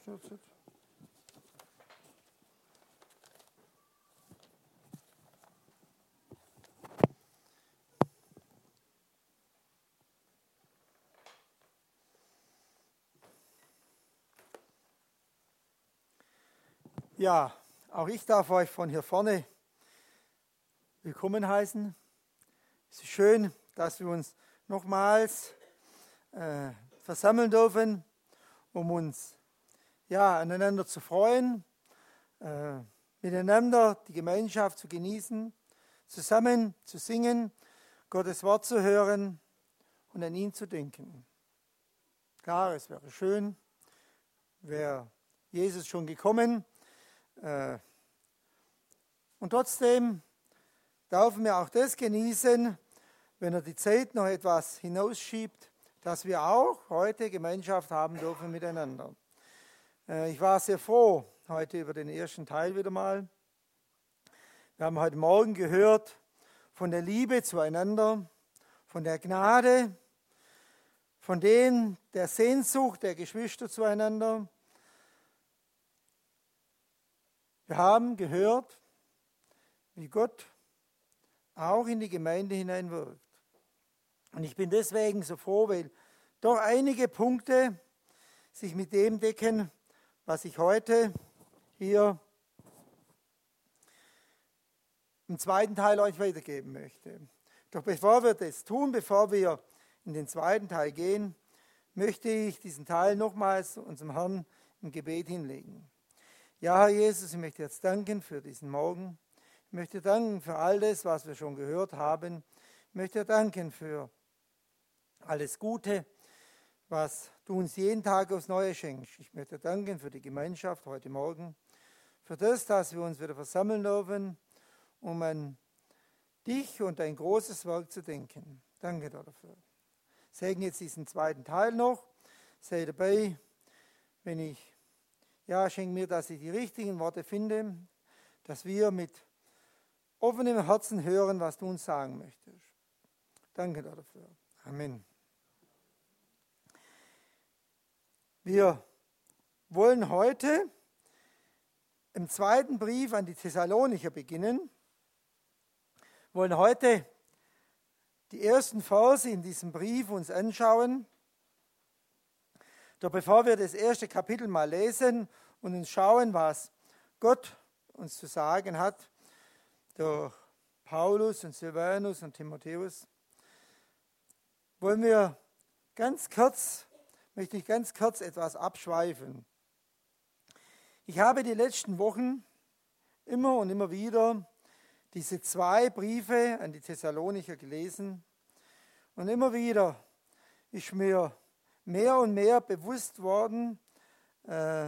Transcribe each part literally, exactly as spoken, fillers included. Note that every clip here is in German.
stürzt. Ja, auch ich darf euch von hier vorne willkommen heißen. Es ist schön, dass wir uns nochmals äh, versammeln dürfen, um uns ja, aneinander zu freuen, äh, miteinander die Gemeinschaft zu genießen, zusammen zu singen, Gottes Wort zu hören und an ihn zu denken. Klar, es wäre schön, wäre Jesus schon gekommen. Äh, und trotzdem dürfen wir auch das genießen, wenn er die Zeit noch etwas hinausschiebt, dass wir auch heute Gemeinschaft haben dürfen miteinander. Äh, ich war sehr froh heute über den ersten Teil wieder mal. Wir haben heute Morgen gehört von der Liebe zueinander, von der Gnade, von den, der Sehnsucht der Geschwister zueinander. Wir haben gehört, wie Gott auch in die Gemeinde hineinwirkt. Und ich bin deswegen so froh, weil doch einige Punkte sich mit dem decken, was ich heute hier im zweiten Teil euch weitergeben möchte. Doch bevor wir das tun, bevor wir in den zweiten Teil gehen, möchte ich diesen Teil nochmals unserem Herrn im Gebet hinlegen. Ja, Herr Jesus, ich möchte jetzt danken für diesen Morgen. Ich möchte danken für all das, was wir schon gehört haben. Ich möchte danken für alles Gute, was du uns jeden Tag aufs Neue schenkst. Ich möchte danken für die Gemeinschaft heute Morgen, für das, dass wir uns wieder versammeln dürfen, um an dich und dein großes Werk zu denken. Danke dafür. Segne jetzt diesen zweiten Teil noch. Sei dabei, wenn ich Ja, schenk mir, dass ich die richtigen Worte finde, dass wir mit offenem Herzen hören, was du uns sagen möchtest. Danke dafür. Amen. Wir wollen heute im zweiten Brief an die Thessalonicher beginnen. Wir wollen heute die ersten Verse in diesem Brief uns anschauen. Doch bevor wir das erste Kapitel mal lesen und uns schauen, was Gott uns zu sagen hat, durch Paulus und Silvanus und Timotheus, wollen wir ganz kurz, möchte ich ganz kurz etwas abschweifen. Ich habe die letzten Wochen immer und immer wieder diese zwei Briefe an die Thessalonicher gelesen und immer wieder ist mir mehr und mehr bewusst worden, äh,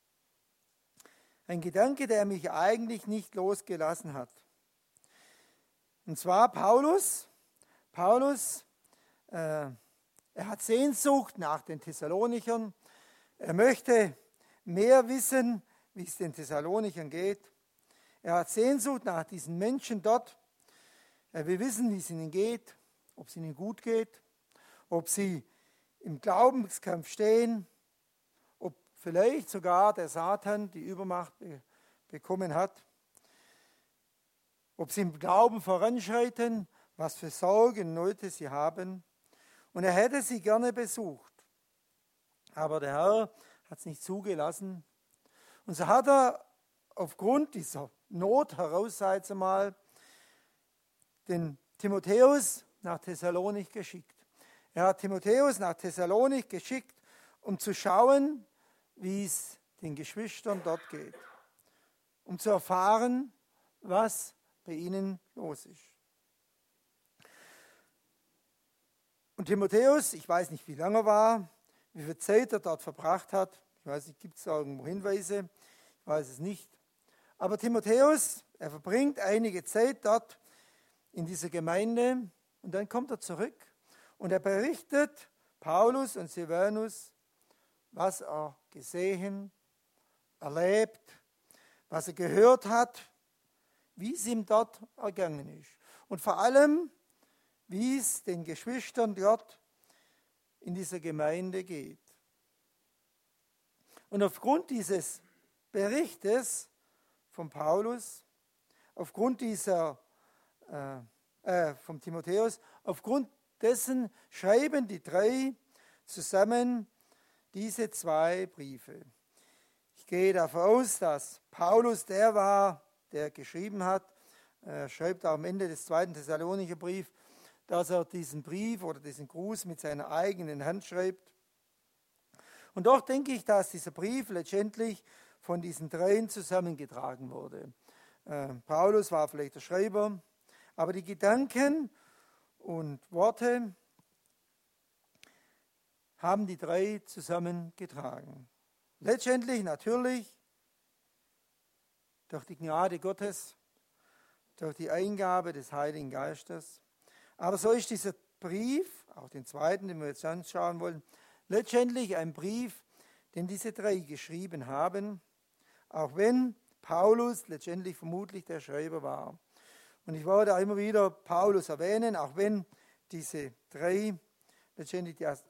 ein Gedanke, der mich eigentlich nicht losgelassen hat. Und zwar Paulus. Paulus, äh, er hat Sehnsucht nach den Thessalonichern. Er möchte mehr wissen, wie es den Thessalonichern geht. Er hat Sehnsucht nach diesen Menschen dort. Er will wissen, wie es ihnen geht, ob es ihnen gut geht, ob sie im Glaubenskampf stehen, ob vielleicht sogar der Satan die Übermacht be- bekommen hat, ob sie im Glauben voranschreiten, was für Sorgen und Nöte sie haben. Und er hätte sie gerne besucht. Aber der Herr hat es nicht zugelassen. Und so hat er aufgrund dieser Not heraus, seit einmal, den Timotheus nach Thessalonik geschickt. Er hat Timotheus nach Thessalonik geschickt, um zu schauen, wie es den Geschwistern dort geht. Um zu erfahren, was bei ihnen los ist. Und Timotheus, ich weiß nicht, wie lange er war, wie viel Zeit er dort verbracht hat. Ich weiß nicht, gibt es da irgendwo Hinweise? Ich weiß es nicht. Aber Timotheus, er verbringt einige Zeit dort in dieser Gemeinde und dann kommt er zurück. Und er berichtet Paulus und Silvanus, was er gesehen, erlebt, was er gehört hat, wie es ihm dort ergangen ist. Und vor allem, wie es den Geschwistern dort in dieser Gemeinde geht. Und aufgrund dieses Berichtes von Paulus, aufgrund dieser, äh, äh, vom Timotheus, aufgrund dessen schreiben die drei zusammen diese zwei Briefe. Ich gehe davon aus, dass Paulus der war, der geschrieben hat. Er schreibt auch am Ende des zweiten Thessalonicher Briefs, dass er diesen Brief oder diesen Gruß mit seiner eigenen Hand schreibt. Und doch denke ich, dass dieser Brief letztendlich von diesen dreien zusammengetragen wurde. Äh, Paulus war vielleicht der Schreiber, aber die Gedanken und Worte haben die drei zusammengetragen. Letztendlich natürlich durch die Gnade Gottes, durch die Eingabe des Heiligen Geistes. Aber so ist dieser Brief, auch den zweiten, den wir jetzt anschauen wollen, letztendlich ein Brief, den diese drei geschrieben haben, auch wenn Paulus letztendlich vermutlich der Schreiber war. Und ich wollte auch immer wieder Paulus erwähnen, auch wenn diese drei letztendlich die äh,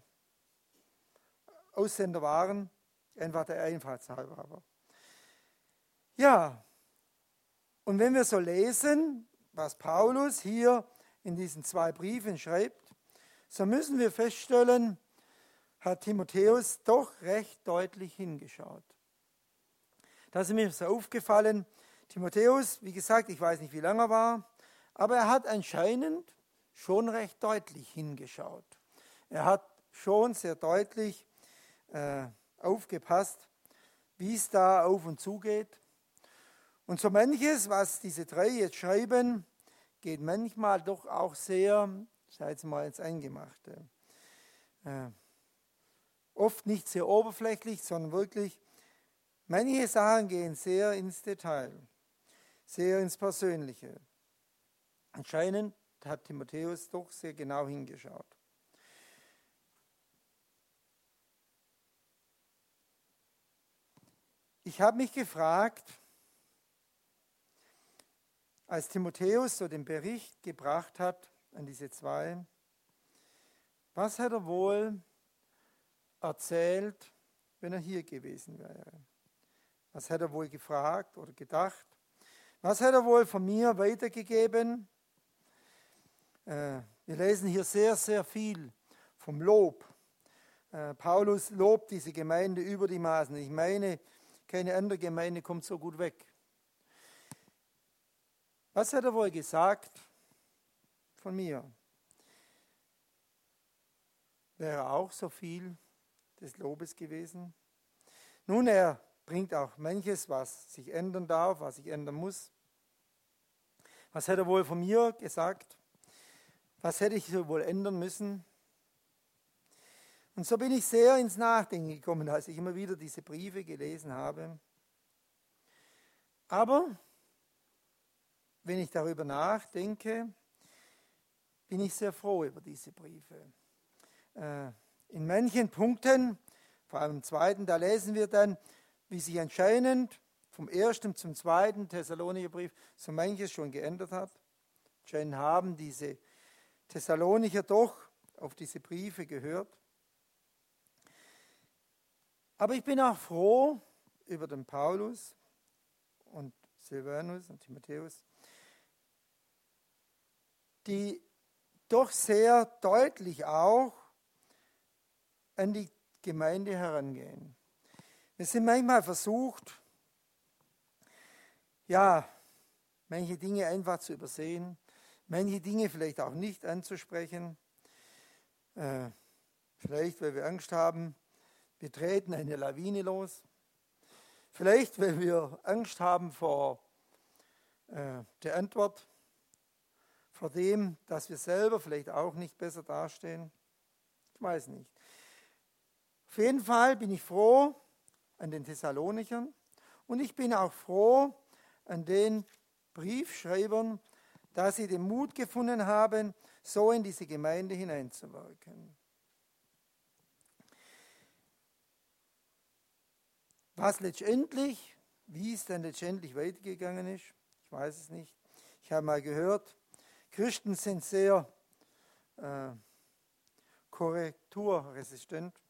Aussender waren, einfach der Einfallshalber. Aber ja, und wenn wir so lesen, was Paulus hier in diesen zwei Briefen schreibt, so müssen wir feststellen, hat Timotheus doch recht deutlich hingeschaut. Das ist mir so aufgefallen. Timotheus, wie gesagt, ich weiß nicht, wie lange er war, aber er hat anscheinend schon recht deutlich hingeschaut. Er hat schon sehr deutlich äh, aufgepasst, wie es da auf und zu geht. Und so manches, was diese drei jetzt schreiben, geht manchmal doch auch sehr, ich sage jetzt mal ins Eingemachte. Äh, oft nicht sehr oberflächlich, sondern wirklich, manche Sachen gehen sehr ins Detail, sehr ins Persönliche. Anscheinend hat Timotheus doch sehr genau hingeschaut. Ich habe mich gefragt, als Timotheus so den Bericht gebracht hat an diese zwei, was hat er wohl erzählt, wenn er hier gewesen wäre? Was hat er wohl gefragt oder gedacht? Was hat er wohl von mir weitergegeben? Äh, wir lesen hier sehr, sehr viel vom Lob. Äh, Paulus lobt diese Gemeinde über die Maßen. Ich meine, keine andere Gemeinde kommt so gut weg. Was hat er wohl gesagt von mir? Wäre auch so viel des Lobes gewesen? Nun, er bringt auch manches, was sich ändern darf, was sich ändern muss. Was hat er wohl von mir gesagt? Was hätte ich wohl ändern müssen? Und so bin ich sehr ins Nachdenken gekommen, als ich immer wieder diese Briefe gelesen habe. Aber wenn ich darüber nachdenke, bin ich sehr froh über diese Briefe. In manchen Punkten, vor allem im zweiten, da lesen wir dann, wie sich anscheinend vom ersten zum zweiten Thessalonicher Brief so manches schon geändert hat. Anscheinend haben diese Thessalonicher doch auf diese Briefe gehört. Aber ich bin auch froh über den Paulus und Silvanus und Timotheus, die doch sehr deutlich auch an die Gemeinde herangehen. Wir sind manchmal versucht, ja, manche Dinge einfach zu übersehen, manche Dinge vielleicht auch nicht anzusprechen, äh, vielleicht weil wir Angst haben, wir treten eine Lawine los, vielleicht weil wir Angst haben vor äh, der Antwort, vor dem, dass wir selber vielleicht auch nicht besser dastehen. Ich weiß nicht. Auf jeden Fall bin ich froh an den Thessalonichern und ich bin auch froh an den Briefschreibern, dass sie den Mut gefunden haben, so in diese Gemeinde hineinzuwirken. Was letztendlich, wie es dann letztendlich weitergegangen ist, ich weiß es nicht. Ich habe mal gehört, Christen sind sehr äh, korrekturresistent.